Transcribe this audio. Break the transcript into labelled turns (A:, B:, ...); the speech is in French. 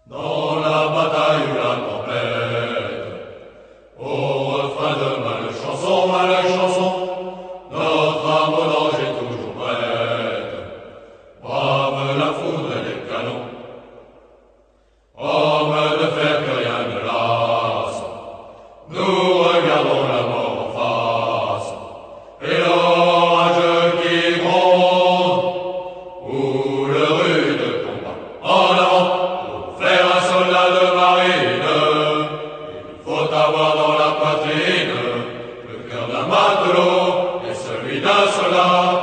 A: Dans la bataille ou la tempête, au refrain de ma chanson, notre âme au danger toujours prête, brave la foudre et les canons, homme de fer que rien ne lasse, nous regardons la mort en face, et l'orage qui gronde, ou le rude combat en avant. Faire un soldat de marine, il faut avoir dans la poitrine le cœur d'un matelot et celui d'un soldat.